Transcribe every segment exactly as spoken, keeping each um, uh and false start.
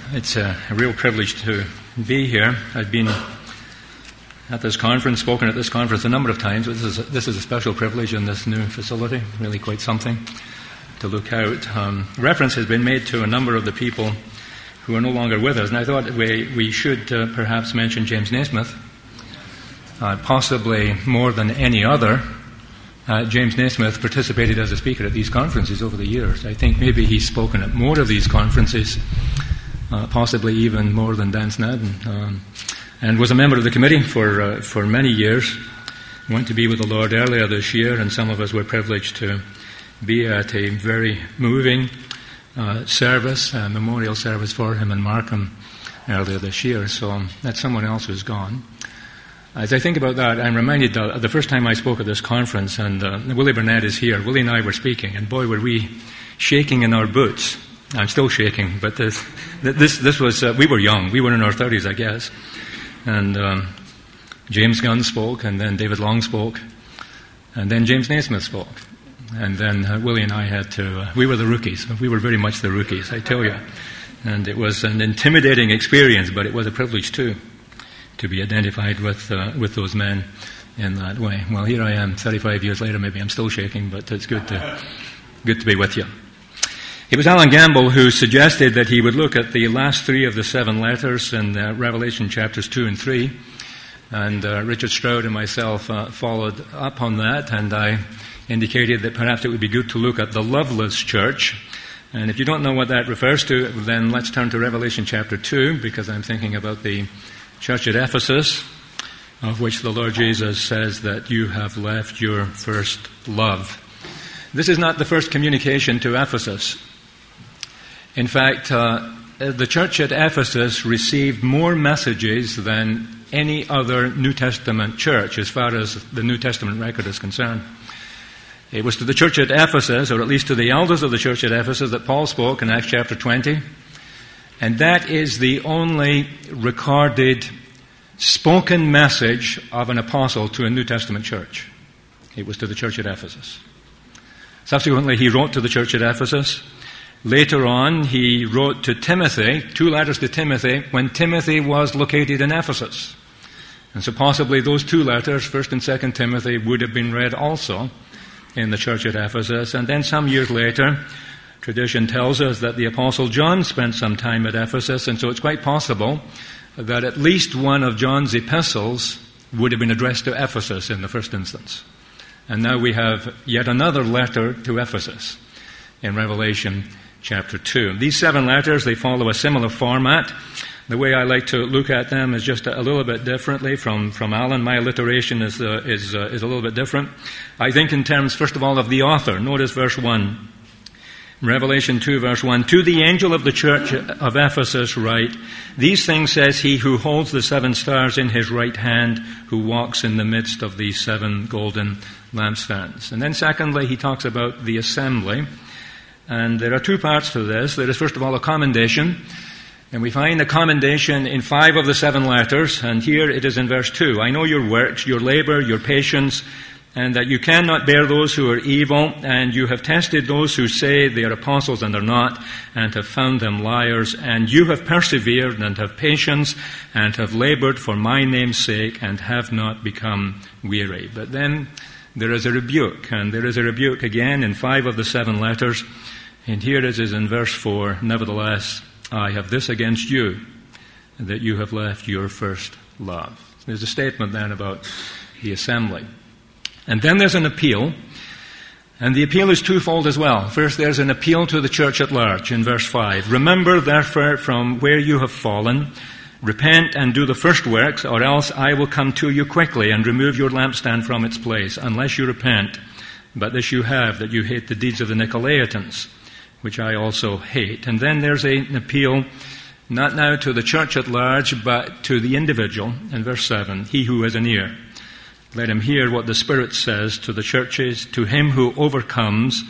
It's a real privilege to be here. I've been at this conference, spoken at this conference a number of times. This is a, this is a special privilege in this new facility, really quite something to look out. Um, reference has been made to a number of the people who are no longer with us, and I thought we, we should uh, perhaps mention James Naismith, uh, possibly more than any other. Uh, James Naismith participated as a speaker at these conferences over the years. I think maybe he's spoken at more of these conferences, uh, possibly even more than Dan Snadden, um, and was a member of the committee for uh, for many years. Went to be with the Lord earlier this year, and some of us were privileged to be at a very moving uh, service, a memorial service for him in Markham earlier this year. So um, that's someone else who's gone. As I think about that, I'm reminded uh, the first time I spoke at this conference, and uh, Willie Burnett is here. Willie and I were speaking, and boy, were we shaking in our boots. I'm still shaking, but this this, this was, uh, we were young. We were in our thirties, I guess. And um, James Gunn spoke, and then David Long spoke, and then James Naismith spoke. And then uh, Willie and I had to, uh, we were the rookies. We were very much the rookies, I tell you. And it was an intimidating experience, but it was a privilege too, to be identified with uh, with those men in that way. Well, here I am, thirty-five years later. Maybe I'm still shaking, but it's good to good to be with you. It was Alan Gamble who suggested that he would look at the last three of the seven letters in uh, Revelation chapters two and three, and uh, Richard Stroud and myself uh, followed up on that, and I indicated that perhaps it would be good to look at the loveless church. And if you don't know what that refers to, then let's turn to Revelation chapter two, because I'm thinking about the church at Ephesus, of which the Lord Jesus says that you have left your first love. This is not the first communication to Ephesus. In fact, uh, the church at Ephesus received more messages than any other New Testament church as far as the New Testament record is concerned. It was to the church at Ephesus, or at least to the elders of the church at Ephesus, that Paul spoke in Acts chapter twenty. And that is the only recorded spoken message of an apostle to a New Testament church. It was to the church at Ephesus. Subsequently, he wrote to the church at Ephesus. Later on, he wrote to Timothy, two letters to Timothy, when Timothy was located in Ephesus. And so possibly those two letters, First and Second Timothy, would have been read also in the church at Ephesus. And then some years later, tradition tells us that the Apostle John spent some time at Ephesus, and so it's quite possible that at least one of John's epistles would have been addressed to Ephesus in the first instance. And now we have yet another letter to Ephesus in Revelation chapter two. These seven letters, they follow a similar format. The way I like to look at them is just a, a little bit differently from, from Alan. My alliteration is, uh, is, uh, is a little bit different. I think in terms, first of all, of the author. Notice verse one. Revelation two, verse one, to the angel of the church of Ephesus write, these things says he who holds the seven stars in his right hand, who walks in the midst of these seven golden lampstands. And then secondly, he talks about the assembly. And there are two parts to this. There is, first of all, a commendation. And we find a commendation in five of the seven letters. And here it is in verse two. I know your works, your labor, your patience, and that you cannot bear those who are evil, and you have tested those who say they are apostles and are not, and have found them liars, and you have persevered and have patience, and have labored for my name's sake, and have not become weary. But then there is a rebuke, and there is a rebuke again in five of the seven letters, and here it is in verse four, nevertheless, I have this against you, that you have left your first love. There's a statement then about the assembly. And then there's an appeal, and the appeal is twofold as well. First, there's an appeal to the church at large in verse five. Remember, therefore, from where you have fallen, repent and do the first works, or else I will come to you quickly and remove your lampstand from its place, unless you repent. But this you have, that you hate the deeds of the Nicolaitans, which I also hate. And then there's a, an appeal, not now to the church at large, but to the individual in verse seven. He who has an ear, let him hear what the Spirit says to the churches. To him who overcomes,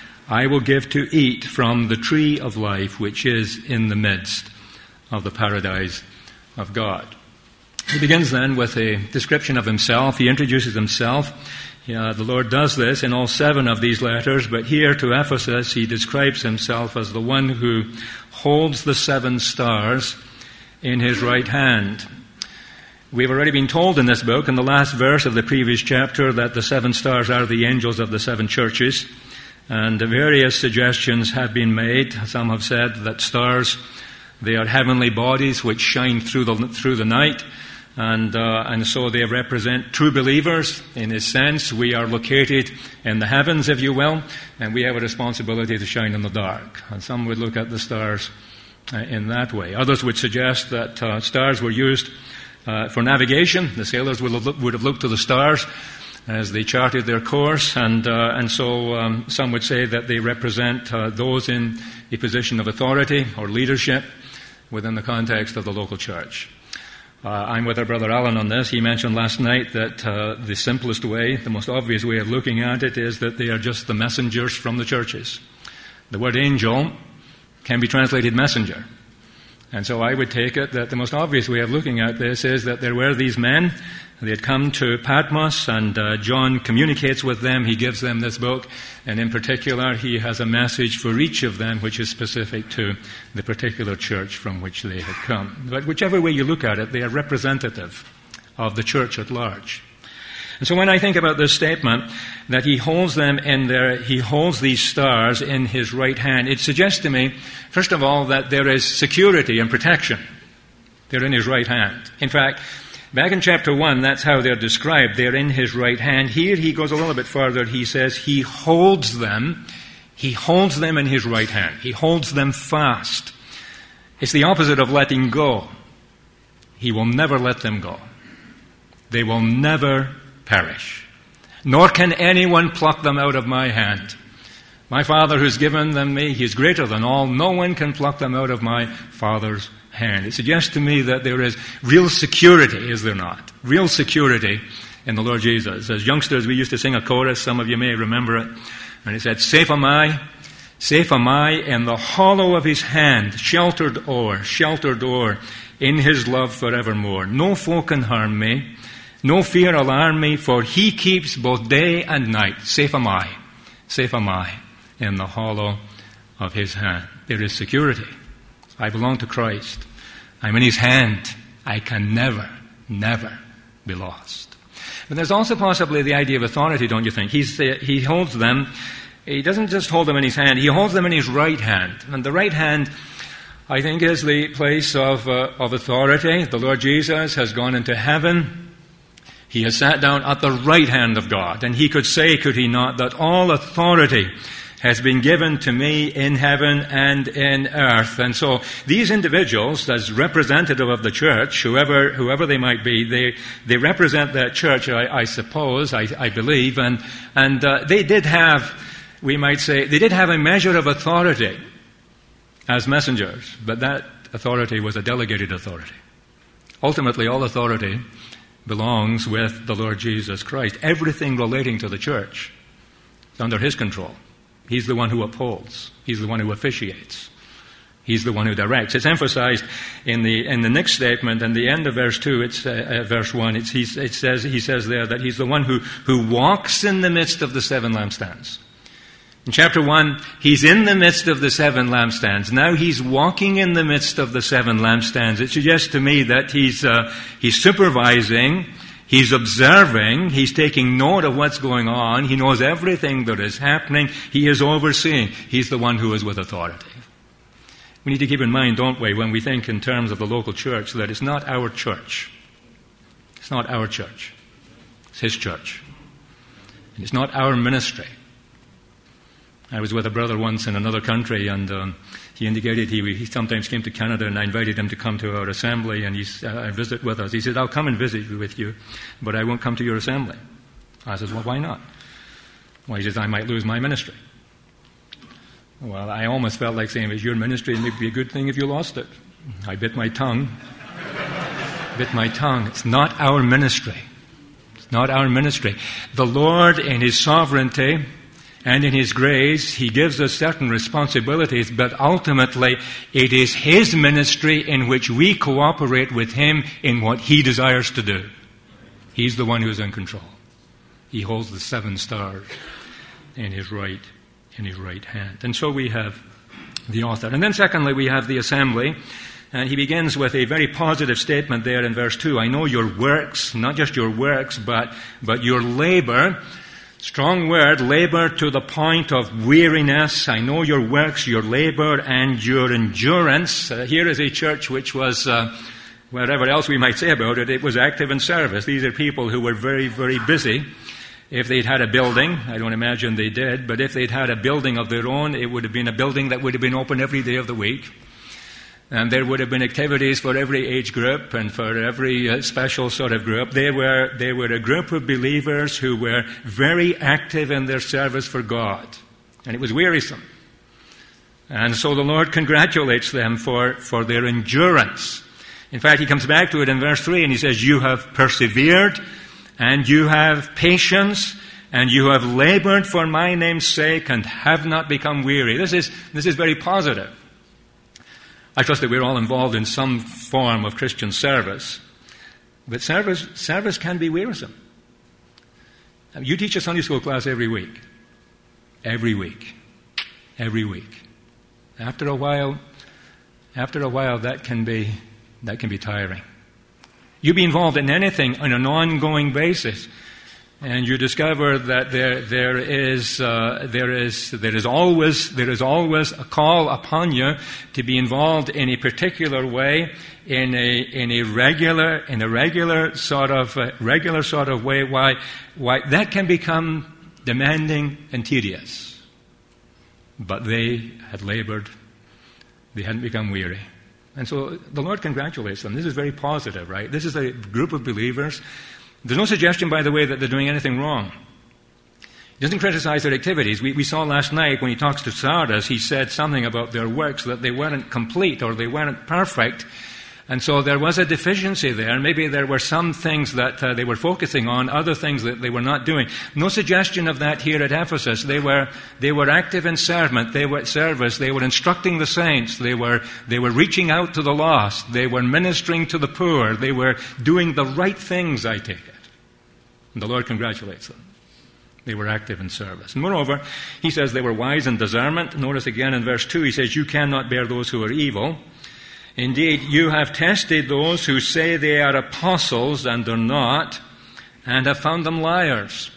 I will give to eat from the tree of life, which is in the midst of the paradise of God. He begins then with a description of himself. He introduces himself. Yeah, the Lord does this in all seven of these letters, but here to Ephesus he describes himself as the one who holds the seven stars in his right hand. We've already been told in this book, in the last verse of the previous chapter, that the seven stars are the angels of the seven churches, and various suggestions have been made. Some have said that stars, they are heavenly bodies which shine through the, through the night. And uh, and so they represent true believers. In a sense, we are located in the heavens, if you will, and we have a responsibility to shine in the dark. And some would look at the stars uh, in that way. Others would suggest that uh, stars were used uh, for navigation. The sailors would have, would have looked to the stars as they charted their course, and uh, and so um, some would say that they represent uh, those in a position of authority or leadership within the context of the local church. Uh, I'm with our brother Alan on this. He mentioned last night that uh, the simplest way, the most obvious way of looking at it is that they are just the messengers from the churches. The word angel can be translated messenger. And so I would take it that the most obvious way of looking at this is that there were these men. They had come to Patmos, and uh, John communicates with them. He gives them this book, and in particular, he has a message for each of them which is specific to the particular church from which they had come. But whichever way you look at it, they are representative of the church at large. And so when I think about this statement, that he holds them in their, he holds these stars in his right hand, it suggests to me, first of all, that there is security and protection. They're in his right hand. In fact, back in chapter one, that's how they're described. They're in his right hand. Here he goes a little bit further. He says he holds them. He holds them in his right hand. He holds them fast. It's the opposite of letting go. He will never let them go. They will never perish. Nor can anyone pluck them out of my hand. My Father who's given them me, he is greater than all. No one can pluck them out of my Father's hand. It suggests to me that there is real security, is there not? Real security in the Lord Jesus. As youngsters, we used to sing a chorus. Some of you may remember it. And it said, "Safe am I, safe am I in the hollow of his hand, sheltered o'er, sheltered o'er, in his love forevermore. No foe can harm me, no fear alarm me, for he keeps both day and night. Safe am I, safe am I in the hollow of his hand." There is security. I belong to Christ. I'm in his hand. I can never, never be lost. But there's also possibly the idea of authority, don't you think? He's, uh, he holds them. He doesn't just hold them in his hand. He holds them in his right hand. And the right hand, I think, is the place of, uh, of authority. The Lord Jesus has gone into heaven. He has sat down at the right hand of God. And he could say, could he not, that all authority has been given to me in heaven and in earth. And so these individuals, as representative of the church, whoever whoever they might be, they they represent that church, I, I suppose, I, I believe, and and uh, they did have, we might say, they did have a measure of authority as messengers, but that authority was a delegated authority. Ultimately, all authority belongs with the Lord Jesus Christ. Everything relating to the church is under his control. He's the one who upholds. He's the one who officiates. He's the one who directs. It's emphasized in the in the next statement, and the end of verse two. It's uh, uh, verse one. It's he's, it says he says there that he's the one who who walks in the midst of the seven lampstands. In chapter one, he's in the midst of the seven lampstands. Now he's walking in the midst of the seven lampstands. It suggests to me that he's uh, he's supervising. He's observing, he's taking note of what's going on, he knows everything that is happening, he is overseeing. He's the one who is with authority. We need to keep in mind, don't we, when we think in terms of the local church, that it's not our church. It's not our church. It's his church. And it's not our ministry. I was with a brother once in another country, and um, he indicated he, he sometimes came to Canada, and I invited him to come to our assembly and he's, uh, visit with us. He said, "I'll come and visit with you, but I won't come to your assembly." I said, "Well, why not?" Well, he says, "I might lose my ministry." Well, I almost felt like saying, "It's your ministry, and it would be a good thing if you lost it." I bit my tongue. bit my tongue. It's not our ministry. It's not our ministry. The Lord, in his sovereignty, and in his grace, he gives us certain responsibilities, but ultimately it is his ministry in which we cooperate with him in what he desires to do. He's the one who's in control. He holds the seven stars in his right, in his right hand. And so we have the author. And then secondly, we have the assembly. And he begins with a very positive statement there in verse two. I know your works, not just your works, but, but your labor. Strong word, labor to the point of weariness. I know your works, your labor, and your endurance. Uh, here is a church which was, uh, whatever else we might say about it, it was active in service. These are people who were very, very busy. If they'd had a building, I don't imagine they did, but if they'd had a building of their own, it would have been a building that would have been open every day of the week. And there would have been activities for every age group and for every uh, special sort of group. They were, they were a group of believers who were very active in their service for God. And it was wearisome. And so the Lord congratulates them for, for their endurance. In fact, he comes back to it in verse three and he says, you have persevered and you have patience and you have labored for my name's sake and have not become weary. This is, this is very positive. I trust that we're all involved in some form of Christian service. But service, service can be wearisome. You teach a Sunday school class every week. Every week. Every week. After a while, after a while that can be, that can be tiring. You be involved in anything on an ongoing basis. And you discover that there, there is, uh, there is, there is always, there is always a call upon you to be involved in a particular way, in a, in a regular, in a regular sort of, uh, regular sort of way. Why, why that can become demanding and tedious. But they had labored; they hadn't become weary, and so the Lord congratulates them. This is very positive, right? This is a group of believers. There's no suggestion, by the way, that they're doing anything wrong. He doesn't criticize their activities. We, we saw last night when he talks to Sardis, he said something about their works, that they weren't complete or they weren't perfect. And so there was a deficiency there. Maybe there were some things that uh, they were focusing on, other things that they were not doing. No suggestion of that here at Ephesus. They were, they were active in servant. They were at service. They were instructing the saints. They were, they were reaching out to the lost. They were ministering to the poor. They were doing the right things, I take it. And the Lord congratulates them. They were active in service. And moreover, he says they were wise in discernment. Notice again in verse two, he says, you cannot bear those who are evil. Indeed, you have tested those who say they are apostles and are not, and have found them liars.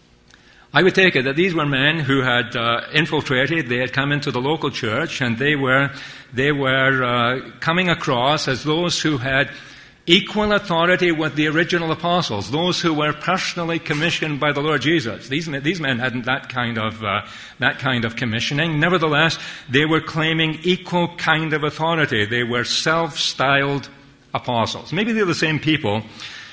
I would take it that these were men who had uh, infiltrated, they had come into the local church, and they were, they were uh, coming across as those who had equal authority with the original apostles, those who were personally commissioned by the Lord Jesus. These, these men hadn't that kind of uh, that kind of commissioning. Nevertheless, they were claiming equal kind of authority. They were self-styled apostles. Maybe they're the same people,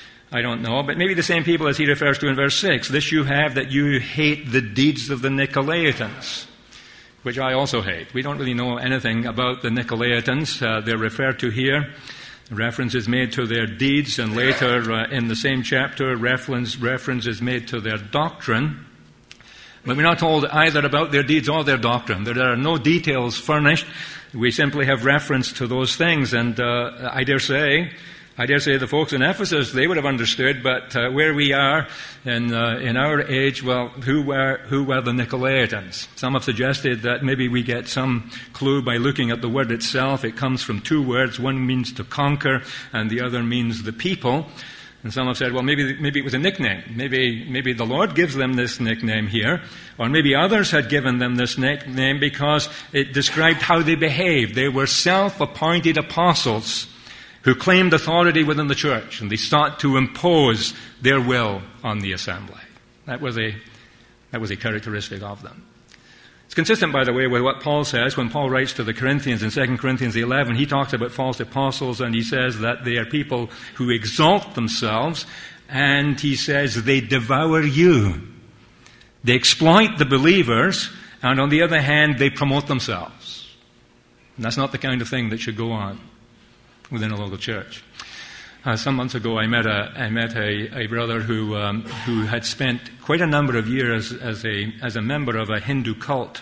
I don't know, but maybe the same people as he refers to in verse six. This you have, that you hate the deeds of the Nicolaitans, which I also hate. We don't really know anything about the Nicolaitans. Uh, they're referred to here. Reference is made to their deeds, and later uh, in the same chapter, reference, reference is made to their doctrine. But we're not told either about their deeds or their doctrine. There are no details furnished. We simply have reference to those things. And uh, I dare say, I dare say the folks in Ephesus, they would have understood, but uh, where we are in, uh, in our age, well, who were, who were the Nicolaitans? Some have suggested that maybe we get some clue by looking at the word itself. It comes from two words. One means to conquer, and the other means the people. And some have said, well, maybe, maybe it was a nickname. Maybe, maybe the Lord gives them this nickname here. Or maybe others had given them this nickname because it described how they behaved. They were self-appointed apostles who claimed authority within the church, and they sought to impose their will on the assembly. That was a, that was a characteristic of them. It's consistent, by the way, with what Paul says when Paul writes to the Corinthians in Second Corinthians eleven. He talks about false apostles, and he says that they are people who exalt themselves, and he says they devour you. They exploit the believers, and on the other hand, they promote themselves. And that's not the kind of thing that should go on within a local church. Uh, some months ago, I met a I met a, a brother who um, who had spent quite a number of years as a as a member of a Hindu cult,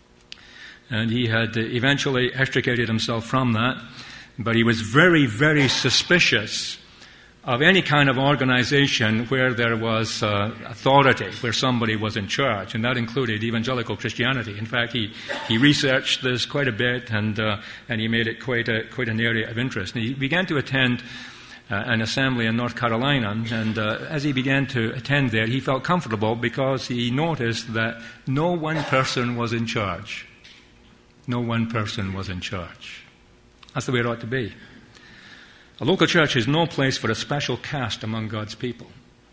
and he had eventually extricated himself from that. But he was very very suspicious of any kind of organization where there was uh, authority, where somebody was in charge, and that included evangelical Christianity. In fact, he, he researched this quite a bit, and uh, and he made it quite a quite an area of interest. And he began to attend uh, an assembly in North Carolina, and uh, as he began to attend there, he felt comfortable because he noticed that no one person was in charge. No one person was in charge. That's the way it ought to be. A local church is no place for a special caste among God's people.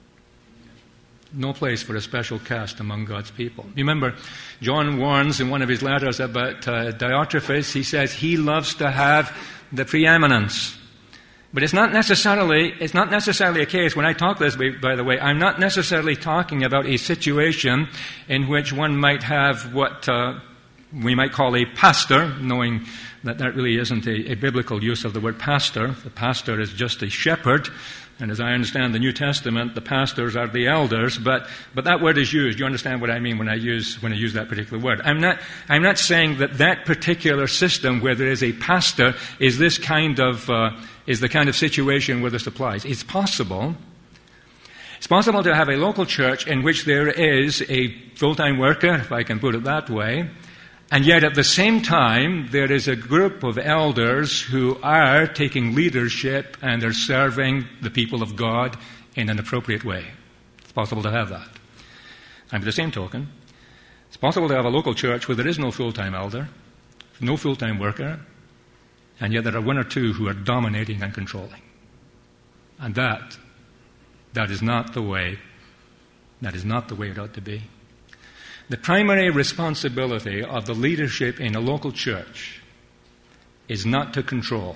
No place for a special caste among God's people. You remember, John warns in one of his letters about uh, Diotrephes. He says he loves to have the preeminence. But it's not necessarily it's not necessarily a case, when I talk this way, by the way, I'm not necessarily talking about a situation in which one might have what uh, we might call a pastor, knowing that that really isn't a, a biblical use of the word pastor. The pastor is just a shepherd, and as I understand the New Testament, the pastors are the elders. But but that word is used. You understand what I mean when I use when I use that particular word. I'm not I'm not saying that that particular system where there is a pastor is this kind of uh, is the kind of situation where this applies. It's possible. It's possible to have a local church in which there is a full-time worker, if I can put it that way. And yet at the same time, there is a group of elders who are taking leadership and are serving the people of God in an appropriate way. It's possible to have that. And by the same token, it's possible to have a local church where there is no full-time elder, no full-time worker, and yet there are one or two who are dominating and controlling. And that, that is not the way, that is not the way it ought to be. The primary responsibility of the leadership in a local church is not to control.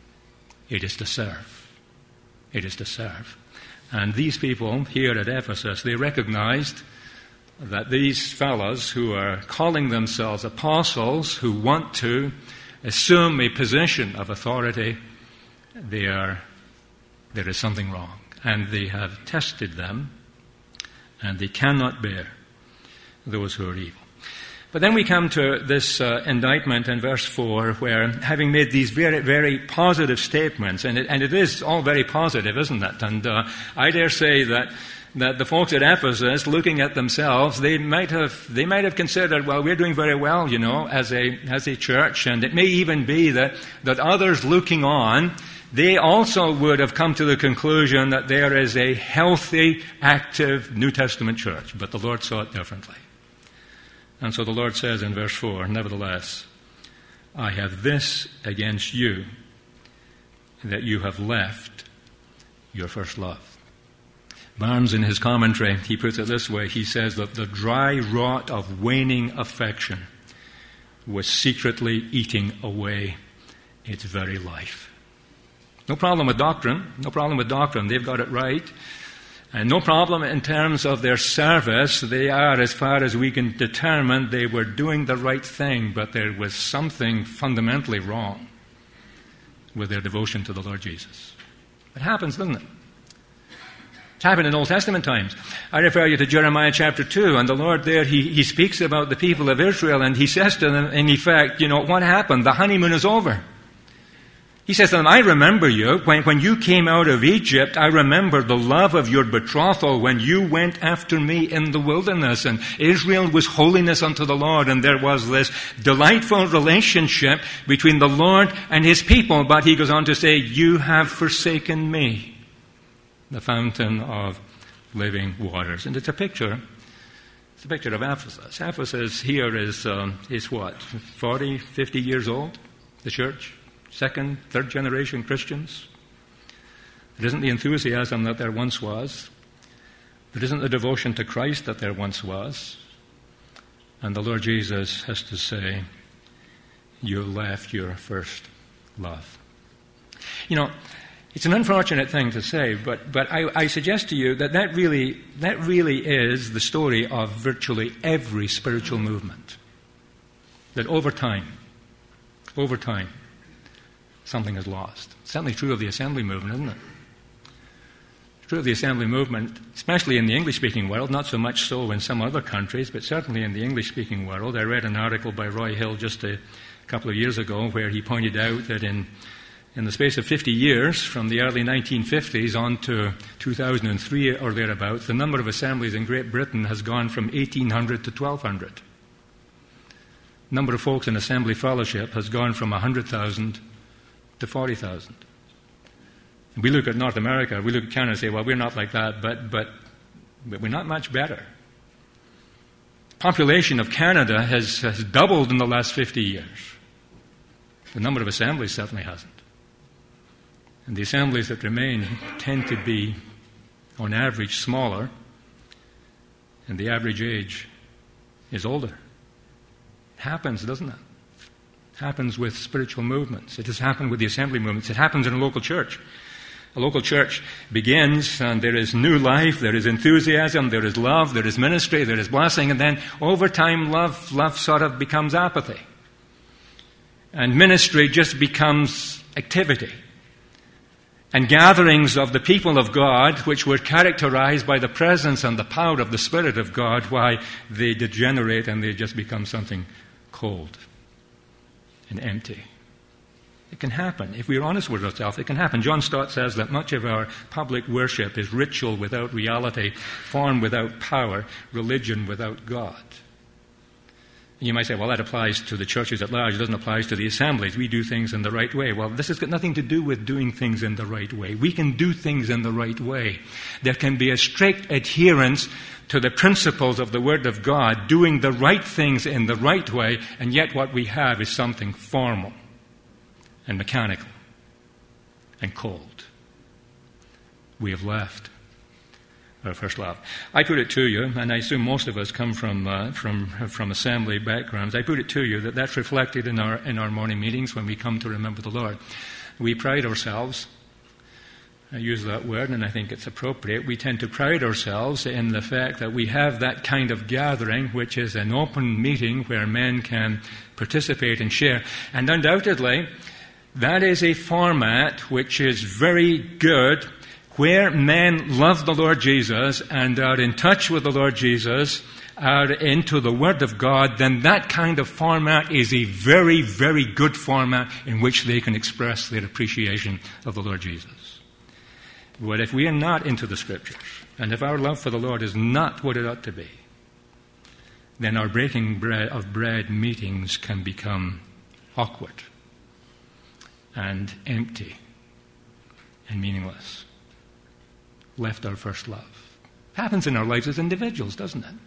It is to serve. It is to serve. And these people here at Ephesus, they recognized that these fellows who are calling themselves apostles, who want to assume a position of authority, they are, there is something wrong. And they have tested them, and they cannot bear those who are evil. But then we come to this uh, indictment in verse four, where having made these very, very positive statements, and it, and it is all very positive, isn't it? And uh, I dare say that that the folks at Ephesus, looking at themselves, they might have they might have considered, well, we're doing very well, you know, as a as a church, and it may even be that that others looking on, they also would have come to the conclusion that there is a healthy, active New Testament church, but the Lord saw it differently. And so the Lord says in verse four, nevertheless, I have this against you, that you have left your first love. Barnes, in his commentary, he puts it this way. He says that the dry rot of waning affection was secretly eating away its very life. No problem with doctrine. No problem with doctrine. They've got it right. And no problem in terms of their service. They are, as far as we can determine, they were doing the right thing, but there was something fundamentally wrong with their devotion to the Lord Jesus. It happens, doesn't it? It's happened in Old Testament times. I refer you to Jeremiah chapter two, and the Lord there, he, he speaks about the people of Israel, and he says to them, in effect, you know, what happened? The honeymoon is over. He says to them, I remember you. When, when you came out of Egypt, I remember the love of your betrothal when you went after me in the wilderness. And Israel was holiness unto the Lord. And there was this delightful relationship between the Lord and his people. But he goes on to say, you have forsaken me, the fountain of living waters. And it's a picture. It's a picture of Ephesus. Ephesus here is, um, is what, forty, fifty years old, the church? Second, third generation Christians. There isn't the enthusiasm that there once was. There isn't the devotion to Christ that there once was. And the Lord Jesus has to say, you left your first love. You know, it's an unfortunate thing to say, but, but I, I suggest to you that that really, that really is the story of virtually every spiritual movement. That over time, over time, something is lost. It's certainly true of the assembly movement, isn't it? It's true of the assembly movement, especially in the English-speaking world, not so much so in some other countries, but certainly in the English-speaking world. I read an article by Roy Hill just a couple of years ago where he pointed out that in In the space of fifty years, from the early nineteen fifties on to two thousand three or thereabouts, the number of assemblies in Great Britain has gone from eighteen hundred to twelve hundred. The number of folks in assembly fellowship has gone from one hundred thousand to forty thousand. We look at North America, we look at Canada and say, well, we're not like that, but, but, but we're not much better. Population of Canada has, has doubled in the last fifty years. The number of assemblies certainly hasn't. And the assemblies that remain tend to be, on average, smaller, and the average age is older. It happens, doesn't it? It happens with spiritual movements. It has happened with the assembly movements. It happens in a local church. A local church begins, and there is new life, there is enthusiasm, there is love, there is ministry, there is blessing, and then over time, love, love sort of becomes apathy. And ministry just becomes activity. And gatherings of the people of God, which were characterized by the presence and the power of the Spirit of God, why they degenerate and they just become something cold and empty. It can happen. If we're honest with ourselves, it can happen. John Stott says that much of our public worship is ritual without reality, form without power, religion without God. And you might say, well, that applies to the churches at large. It doesn't apply to the assemblies. We do things in the right way. Well, this has got nothing to do with doing things in the right way. We can do things in the right way. There can be a strict adherence to the principles of the Word of God, doing the right things in the right way, and yet what we have is something formal and mechanical and cold. We have left our first love. I put it to you, and I assume most of us come from uh, from from assembly backgrounds. I put it to you that that's reflected in our in our morning meetings when we come to remember the Lord. We pride ourselves. I use that word, and I think it's appropriate. We tend to pride ourselves in the fact that we have that kind of gathering, which is an open meeting where men can participate and share. And undoubtedly, that is a format which is very good, where men love the Lord Jesus and are in touch with the Lord Jesus, are into the Word of God. Then that kind of format is a very, very good format in which they can express their appreciation of the Lord Jesus. But if we are not into the Scriptures, and if our love for the Lord is not what it ought to be, then our breaking bread of bread meetings can become awkward and empty and meaningless. Left our first love. Happens in our lives as individuals, doesn't it?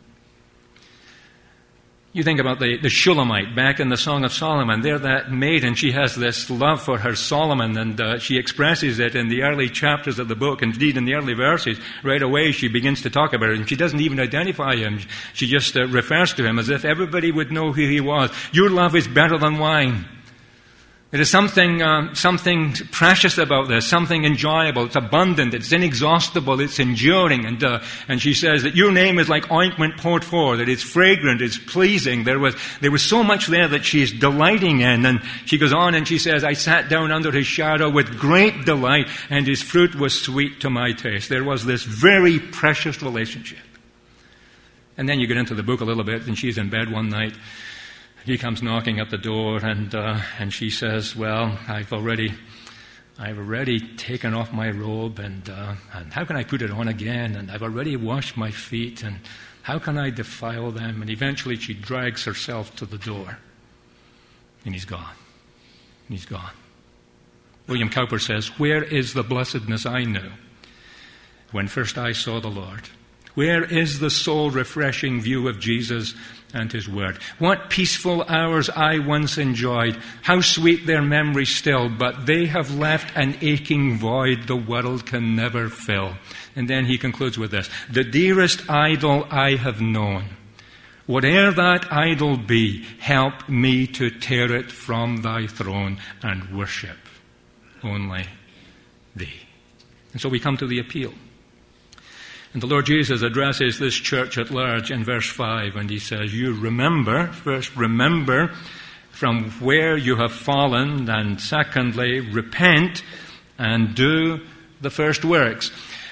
You think about the, the Shulamite back in the Song of Solomon. There, that maiden, she has this love for her Solomon, and uh, she expresses it in the early chapters of the book. Indeed, in the early verses, right away she begins to talk about it, and she doesn't even identify him. She just uh, refers to him as if everybody would know who he was. Your love is better than wine. There is something um, something precious about this, something enjoyable. It's abundant, it's inexhaustible, it's enduring. And uh, and she says that your name is like ointment poured forth, that it's fragrant, it's pleasing. There was there was so much there that she's delighting in. And she goes on and she says, I sat down under his shadow with great delight, and his fruit was sweet to my taste. There was this very precious relationship. And then you get into the book a little bit, and she's in bed one night. He comes knocking at the door, and uh, and she says, "Well, I've already, I've already taken off my robe, and uh, and how can I put it on again? And I've already washed my feet, and how can I defile them?" And eventually, she drags herself to the door, and he's gone. And he's gone. William Cowper says, "Where is the blessedness I knew when first I saw the Lord? Where is the soul-refreshing view of Jesus and His Word? What peaceful hours I once enjoyed, how sweet their memory still, but they have left an aching void the world can never fill." And then he concludes with this, "The dearest idol I have known, whate'er that idol be, help me to tear it from thy throne and worship only thee." And so we come to the appeal. And the Lord Jesus addresses this church at large in verse five, and he says, you remember, first remember from where you have fallen, and secondly, repent and do the first works.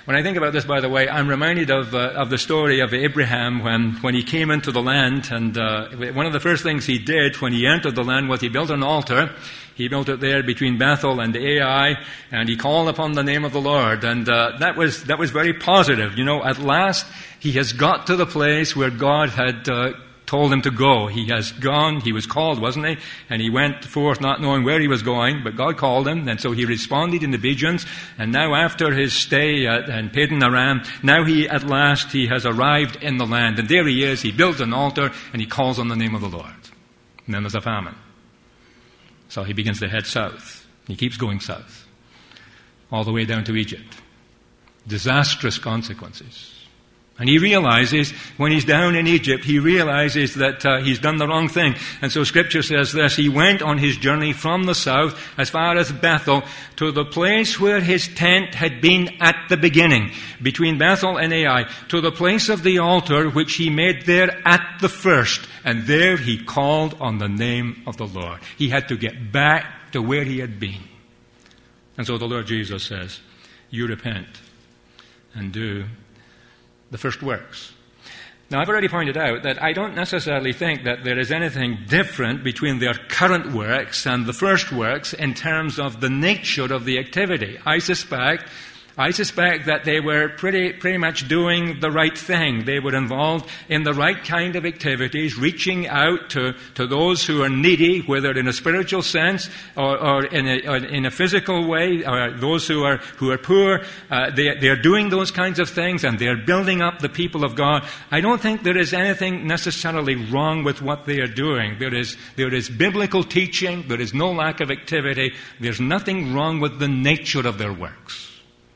When I think about this, by the way, I'm reminded of uh, of the story of Abraham when, when he came into the land, and uh, one of the first things he did when he entered the land was he built an altar. He built it there between Bethel and Ai, and he called upon the name of the Lord, and uh, that was that was very positive. You know, at last he has got to the place where God had uh, told him to go. He has gone. He was called, wasn't he? And he went forth not knowing where he was going, but God called him, and so he responded in obedience. And now after his stay at, in Padan Aram, now he, at last, he has arrived in the land. And there he is. He builds an altar, and he calls on the name of the Lord. And then there's a famine. So he begins to head south. He keeps going south, all the way down to Egypt. Disastrous consequences. And he realizes, when he's down in Egypt, he realizes that uh, he's done the wrong thing. And so Scripture says this: he went on his journey from the south as far as Bethel to the place where his tent had been at the beginning, between Bethel and Ai, to the place of the altar which he made there at the first. And there he called on the name of the Lord. He had to get back to where he had been. And so the Lord Jesus says, you repent and do the first works. Now, I've already pointed out that I don't necessarily think that there is anything different between their current works and the first works in terms of the nature of the activity. I suspect I suspect that they were pretty, pretty much doing the right thing. They were involved in the right kind of activities, reaching out to, to those who are needy, whether in a spiritual sense or, or, in, a, or in a physical way, or those who are, who are poor. Uh, they, they're doing those kinds of things, and they're building up the people of God. I don't think there is anything necessarily wrong with what they are doing. There is, there is biblical teaching. There is no lack of activity. There's nothing wrong with the nature of their works.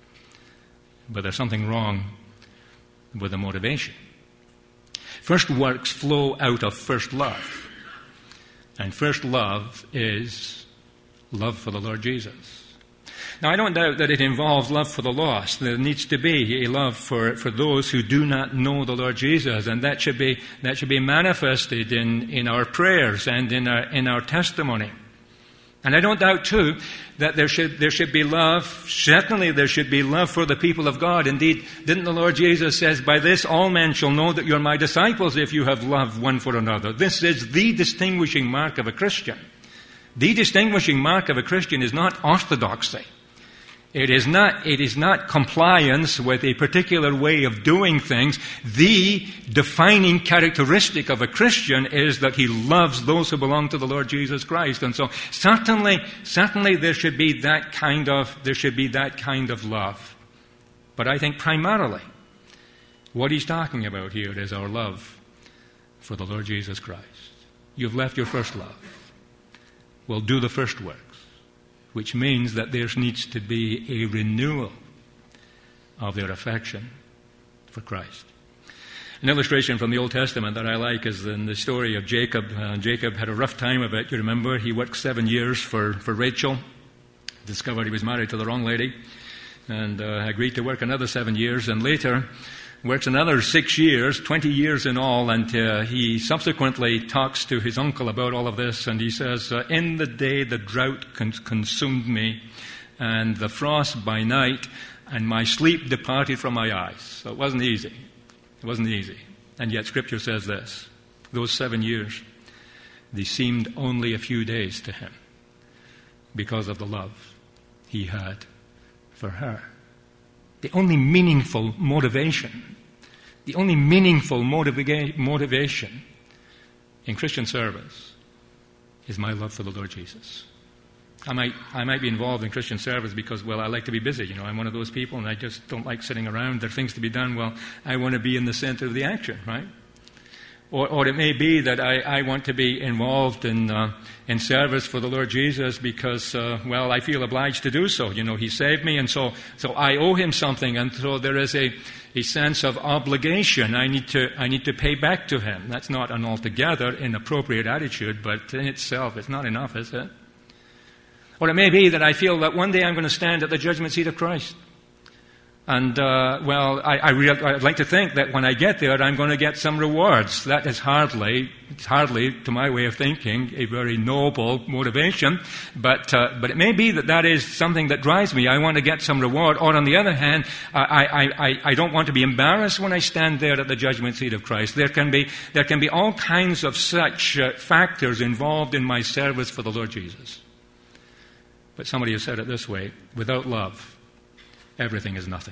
But there's something wrong with the motivation. First works flow out of first love. And first love is love for the Lord Jesus. Now, I don't doubt that it involves love for the lost. There needs to be a love for, for those who do not know the Lord Jesus. And that should be, that should be manifested in, in our prayers and in our, in our testimony. And I don't doubt, too, that there should, there should be love. Certainly there should be love for the people of God. Indeed, didn't the Lord Jesus says, by this all men shall know that you're my disciples if you have love one for another. This is the distinguishing mark of a Christian. The distinguishing mark of a Christian is not orthodoxy. It is not, it is not compliance with a particular way of doing things. The defining characteristic of a Christian is that he loves those who belong to the Lord Jesus Christ. And so certainly, certainly there should be that kind of, there should be that kind of love. But I think primarily what he's talking about here is our love for the Lord Jesus Christ. You've left your first love. Well, do the first works. Which means that there needs to be a renewal of their affection for Christ. An illustration from the Old Testament that I like is in the story of Jacob. Uh, Jacob had a rough time of it. You remember, he worked seven years for, for Rachel, discovered he was married to the wrong lady, and uh, agreed to work another seven years, and later works another six years, twenty years in all, and uh, he subsequently talks to his uncle about all of this, and he says, uh, in the day the drought con- consumed me, and the frost by night, and my sleep departed from my eyes. So it wasn't easy. It wasn't easy. And yet Scripture says this: those seven years, they seemed only a few days to him because of the love he had for her. The only meaningful motivation, the only meaningful motiva- motivation in Christian service is my love for the Lord Jesus. I might, I might be involved in Christian service because, well, I like to be busy. You know, I'm one of those people, and I just don't like sitting around. There are things to be done. Well, I want to be in the center of the action, right? Or, or it may be that I, I want to be involved in uh, in service for the Lord Jesus because, uh, well, I feel obliged to do so. You know, He saved me, and so so I owe Him something, and so there is a, a sense of obligation. I need to I need to pay back to Him. That's not an altogether inappropriate attitude, but in itself, it's not enough, is it? Or it may be that I feel that one day I'm going to stand at the judgment seat of Christ. And, uh, well, I, I re- I'd like to think that when I get there, I'm going to get some rewards. That is hardly, it's hardly, to my way of thinking, a very noble motivation. But, uh, but it may be that that is something that drives me. I want to get some reward. Or on the other hand, I, I, I, I don't want to be embarrassed when I stand there at the judgment seat of Christ. There can be, there can be all kinds of such uh, factors involved in my service for the Lord Jesus. But somebody has said it this way: without love, everything is nothing.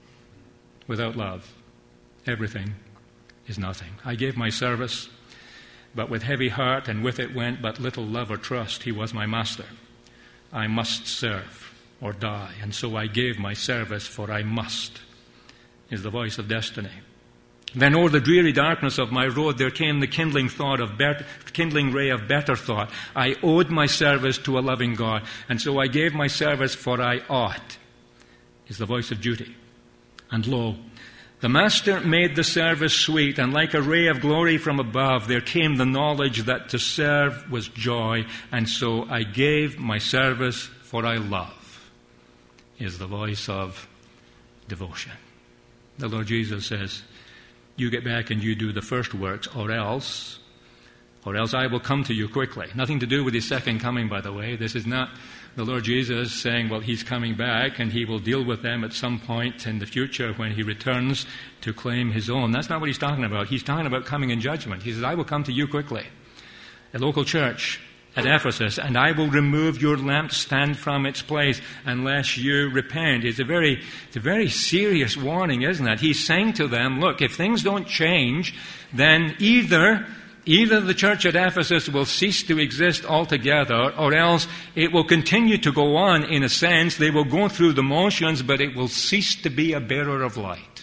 Without love, everything is nothing. I gave my service, but with heavy heart, and with it went but little love or trust. He was my master. I must serve or die, and so I gave my service, for I must, is the voice of destiny. Then o'er the dreary darkness of my road there came the kindling thought of better, kindling ray of better thought. I owed my service to a loving God, and so I gave my service, for I ought, is the voice of duty. And lo, the Master made the service sweet, and like a ray of glory from above there came the knowledge that to serve was joy, and so I gave my service, for I love, is the voice of devotion. The Lord Jesus says, you get back and you do the first works, or else, or else I will come to you quickly. Nothing to do with his second coming, by the way. This is not the Lord Jesus saying, well, he's coming back and he will deal with them at some point in the future when he returns to claim his own. That's not what he's talking about. He's talking about coming in judgment. He says, I will come to you quickly. A local church at Ephesus, and I will remove your lampstand from its place unless you repent. It's a very, it's a very serious warning, isn't it? He's saying to them, look, if things don't change, then either Either the church at Ephesus will cease to exist altogether, or else it will continue to go on in a sense. They will go through the motions, but it will cease to be a bearer of light.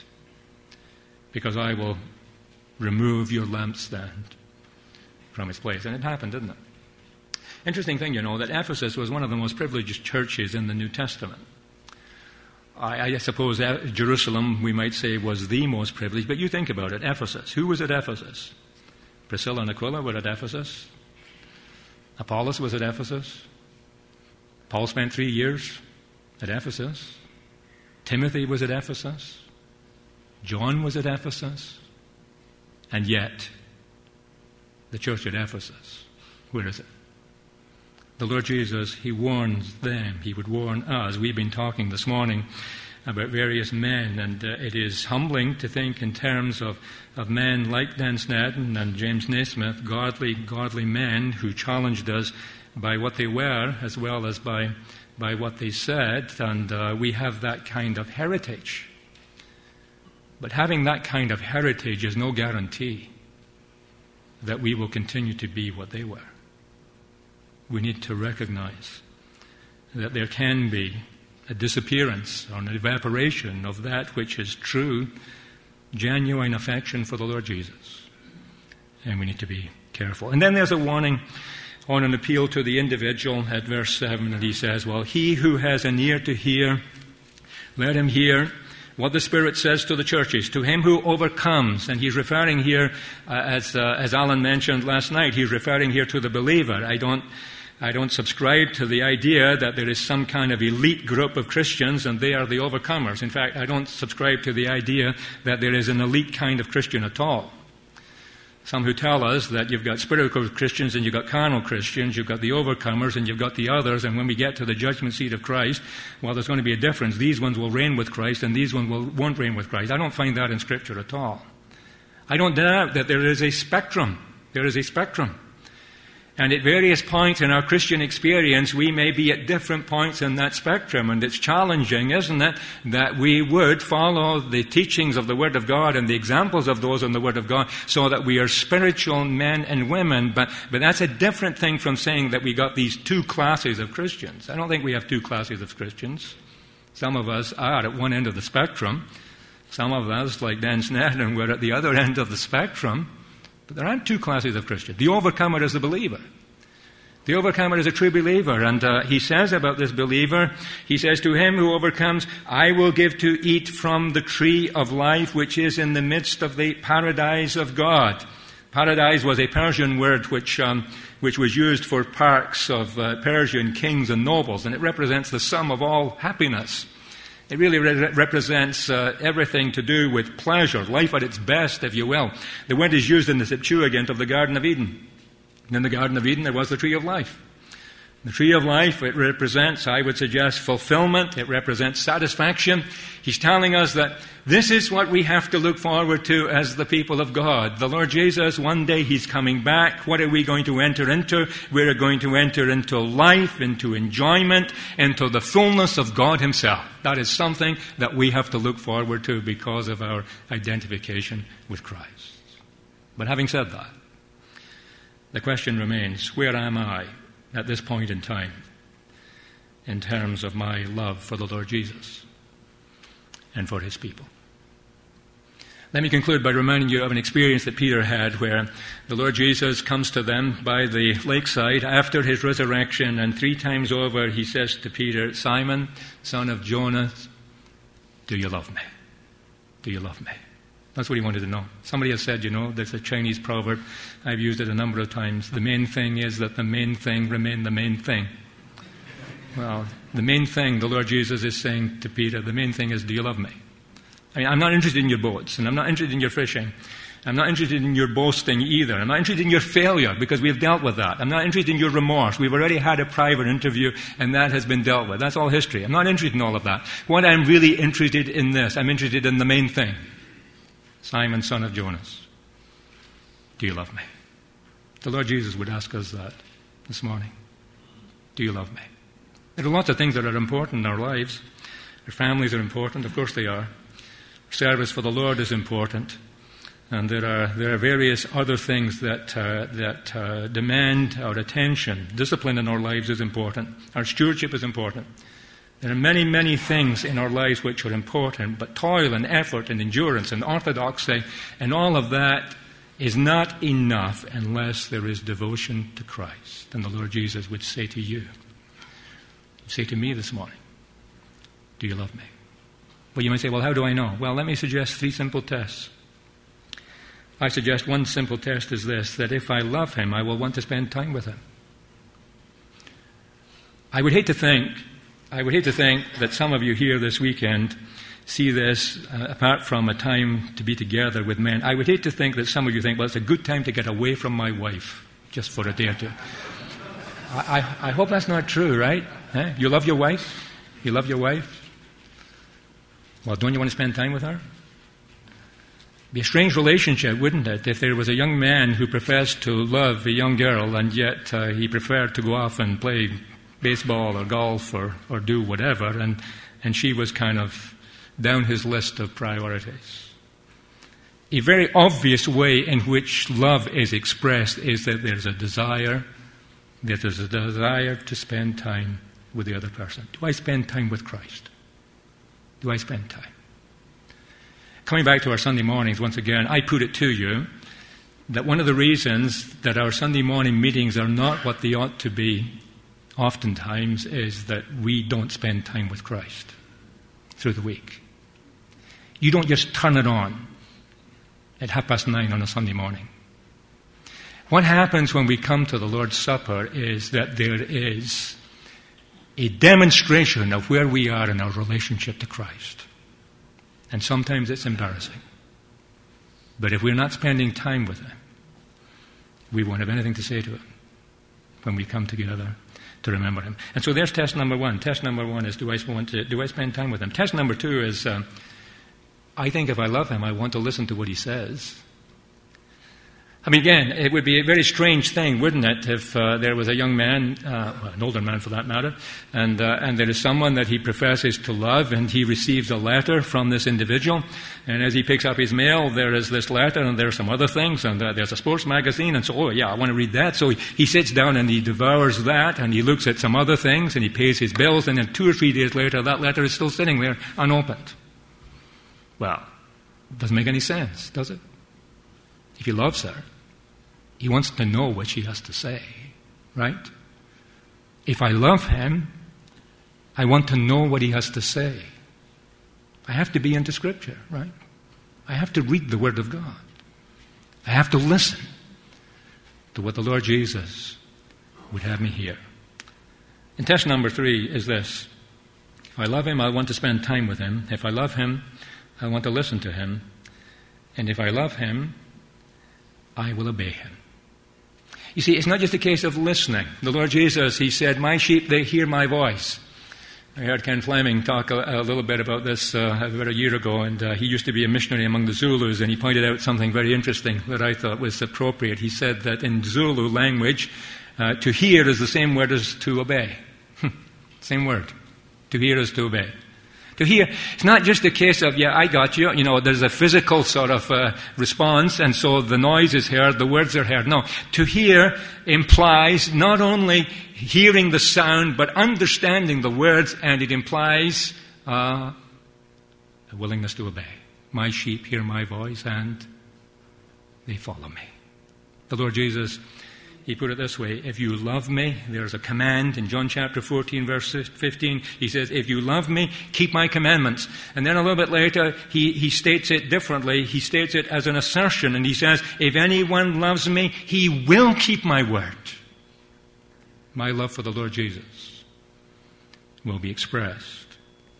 Because I will remove your lampstand from its place. And it happened, didn't it? Interesting thing, you know, that Ephesus was one of the most privileged churches in the New Testament. I, I suppose Jerusalem, we might say, was the most privileged. But you think about it, Ephesus. Who was at Ephesus? Priscilla and Aquila were at Ephesus. Apollos was at Ephesus. Paul spent three years at Ephesus. Timothy was at Ephesus. John was at Ephesus. And yet, the church at Ephesus, where is it? The Lord Jesus, he warns them. He would warn us. We've been talking this morning about various men, and uh, it is humbling to think in terms of, of men like Dan Snedden and James Naismith, godly, godly men who challenged us by what they were as well as by, by what they said, and uh, we have that kind of heritage. But having that kind of heritage is no guarantee that we will continue to be what they were. We need to recognize that there can be a disappearance or an evaporation of that which is true, genuine affection for the Lord Jesus. And we need to be careful. And then there's a warning on an appeal to the individual at verse seven, and he says, well, he who has an ear to hear, let him hear what the Spirit says to the churches. To him who overcomes, and he's referring here, uh, as uh, as Alan mentioned last night, he's referring here to the believer. I don't I don't subscribe to the idea that there is some kind of elite group of Christians and they are the overcomers. In fact, I don't subscribe to the idea that there is an elite kind of Christian at all. Some who tell us that you've got spiritual Christians and you've got carnal Christians, you've got the overcomers and you've got the others, and when we get to the judgment seat of Christ, well, there's going to be a difference. These ones will reign with Christ and these ones will, won't reign with Christ. I don't find that in Scripture at all. I don't doubt that there is a spectrum. There is a spectrum. And at various points in our Christian experience, we may be at different points in that spectrum. And it's challenging, isn't it, that we would follow the teachings of the Word of God and the examples of those in the Word of God so that we are spiritual men and women. But, but that's a different thing from saying that we got these two classes of Christians. I don't think we have two classes of Christians. Some of us are at one end of the spectrum. Some of us, like Dan Snedden, we're at the other end of the spectrum. But there aren't two classes of Christians. The overcomer is the believer. The overcomer is a true believer. And uh, he says about this believer, he says, to him who overcomes, I will give to eat from the tree of life which is in the midst of the paradise of God. Paradise was a Persian word which um, which was used for parks of uh, Persian kings and nobles, and it represents the sum of all happiness. It really re- represents uh, everything to do with pleasure, life at its best, if you will. The word is used in the Septuagint of the Garden of Eden. And in the Garden of Eden, there was the tree of life. The tree of life, it represents, I would suggest, fulfillment. It represents satisfaction. He's telling us that this is what we have to look forward to as the people of God. The Lord Jesus, one day He's coming back. What are we going to enter into? We're going to enter into life, into enjoyment, into the fullness of God Himself. That is something that we have to look forward to because of our identification with Christ. But having said that, the question remains, where am I at this point in time in terms of my love for the Lord Jesus and for His people? Let me conclude by reminding you of an experience that Peter had where the Lord Jesus comes to them by the lakeside after His resurrection, and three times over He says to Peter, Simon, son of Jonas, do you love me? Do you love me? That's what He wanted to know. Somebody has said, you know, there's a Chinese proverb, I've used it a number of times, the main thing is that the main thing remain the main thing. Well, the main thing the Lord Jesus is saying to Peter, the main thing is, do you love me? I mean, I'm not interested in your boats, and I'm not interested in your fishing. I'm not interested in your boasting either. I'm not interested in your failure, because we've dealt with that. I'm not interested in your remorse. We've already had a private interview, and that has been dealt with. That's all history. I'm not interested in all of that. What I'm really interested in this, I'm interested in the main thing. Simon, son of Jonas, do you love me? The Lord Jesus would ask us that this morning. Do you love me? There are lots of things that are important in our lives. Our families are important. Of course they are. Service for the Lord is important. And there are there are various other things that uh, that uh, demand our attention. Discipline in our lives is important. Our stewardship is important. There are many, many things in our lives which are important, but toil and effort and endurance and orthodoxy and all of that is not enough unless there is devotion to Christ. And the Lord Jesus would say to you, say to me this morning, do you love me? Well, you might say, well, how do I know? Well, let me suggest three simple tests. I suggest one simple test is this, that if I love Him, I will want to spend time with Him. I would hate to think, I would hate to think that some of you here this weekend see this, uh, apart from a time to be together with men, I would hate to think that some of you think, well, it's a good time to get away from my wife, just for a day or two. I, I, I hope that's not true, right? Eh? You love your wife? You love your wife? Well, don't you want to spend time with her? It'd be a strange relationship, wouldn't it, if there was a young man who professed to love a young girl and yet uh, he preferred to go off and play baseball or golf or, or do whatever, and, and she was kind of down his list of priorities. A very obvious way in which love is expressed is that there's a desire, that there's a desire to spend time with the other person. Do I spend time with Christ? Do I spend time? Coming back to our Sunday mornings once again, I put it to you that one of the reasons that our Sunday morning meetings are not what they ought to be oftentimes is that we don't spend time with Christ through the week. You don't just turn it on at half past nine on a Sunday morning. What happens when we come to the Lord's Supper is that there is a demonstration of where we are in our relationship to Christ. And sometimes it's embarrassing. But if we're not spending time with Him, we won't have anything to say to Him when we come together to remember Him. And so there's test number one. Test number one is, do I want to, do I spend time with Him? Test number two is, um, I think if I love Him, I want to listen to what He says. I mean, again, it would be a very strange thing, wouldn't it, if uh, there was a young man, uh, well, an older man for that matter, and uh, and there is someone that he professes to love, and he receives a letter from this individual, and as he picks up his mail, there is this letter, and there are some other things, and uh, there's a sports magazine, and so, oh yeah, I want to read that. So he, he sits down and he devours that, and he looks at some other things, and he pays his bills, and then two or three days later, that letter is still sitting there unopened. Well, it doesn't make any sense, does it? If he loves her, he wants to know what she has to say, right? If I love Him, I want to know what He has to say. I have to be into Scripture, right? I have to read the Word of God. I have to listen to what the Lord Jesus would have me hear. And test number three is this. If If I love him, I want to spend time with him. If I love him, I want to listen to him. And if I love him, I will obey him. You see, it's not just a case of listening. The Lord Jesus, he said, my sheep, they hear my voice. I heard Ken Fleming talk a, a little bit about this uh, about a year ago, and uh, he used to be a missionary among the Zulus, and he pointed out something very interesting that I thought was appropriate. He said that in Zulu language, uh, to hear is the same word as to obey. Same word. To hear is to obey. To hear, it's not just a case of, yeah, I got you, you know, there's a physical sort of uh, response, and so the noise is heard, the words are heard. No, to hear implies not only hearing the sound, but understanding the words, and it implies uh, a willingness to obey. My sheep hear my voice, and they follow me. The Lord Jesus, he put it this way, if you love me, there's a command in John chapter fourteen, verse fifteen. He says, if you love me, keep my commandments. And then a little bit later, he, he states it differently. He states it as an assertion, and he says, if anyone loves me, he will keep my word. My love for the Lord Jesus will be expressed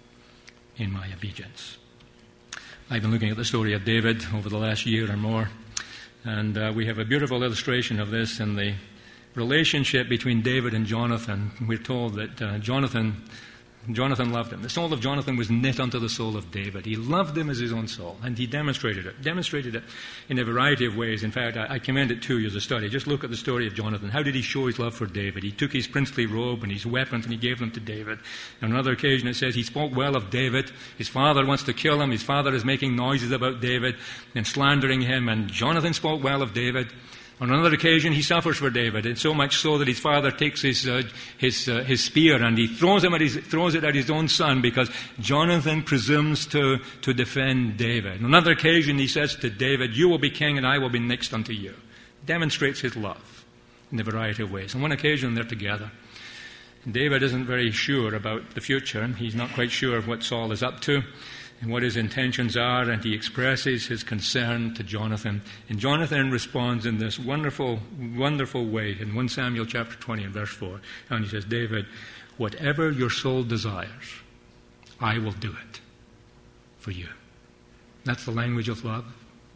in my obedience. I've been looking at the story of David over the last year or more. And uh, we have a beautiful illustration of this in the relationship between David and Jonathan. We're told that uh, Jonathan, Jonathan loved him. The soul of Jonathan was knit unto the soul of David. He loved him as his own soul, and he demonstrated it. Demonstrated it in a variety of ways. In fact, I, I commend it to you as a study. Just look at the story of Jonathan. How did he show his love for David? He took his princely robe and his weapons and he gave them to David. On another occasion it says he spoke well of David. His father wants to kill him. His father is making noises about David and slandering him, and Jonathan spoke well of David. On another occasion, he suffers for David, and so much so that his father takes his uh, his uh, his spear and he throws him at his throws it at his own son because Jonathan presumes to to defend David. On another occasion, he says to David, "You will be king, and I will be next unto you." Demonstrates his love in a variety of ways. On one occasion, they're together. David isn't very sure about the future. He's not quite sure what Saul is up to and what his intentions are, and he expresses his concern to Jonathan. And Jonathan responds in this wonderful, wonderful way in First Samuel chapter twenty and verse four. And he says, David, whatever your soul desires, I will do it for you. That's the language of love.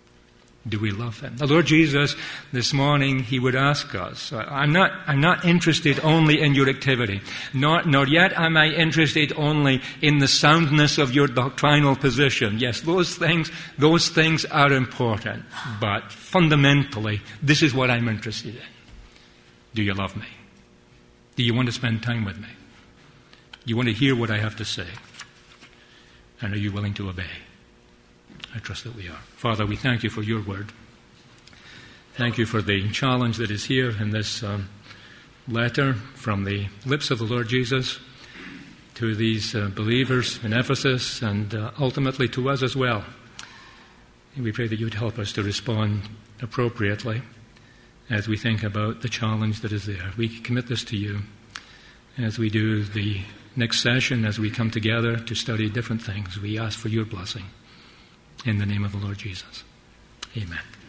Do we love him? The Lord Jesus, this morning, he would ask us, I'm not, I'm not interested only in your activity. Nor, nor yet am I interested only in the soundness of your doctrinal position. Yes, those things, those things are important. But fundamentally, this is what I'm interested in. Do you love me? Do you want to spend time with me? Do you want to hear what I have to say? And are you willing to obey? I trust that we are. Father, we thank you for your word. Thank you for the challenge that is here in this um, letter from the lips of the Lord Jesus to these uh, believers in Ephesus and uh, ultimately to us as well. And we pray that you would help us to respond appropriately as we think about the challenge that is there. We commit this to you as we do the next session, as we come together to study different things. We ask for your blessing. In the name of the Lord Jesus. Amen.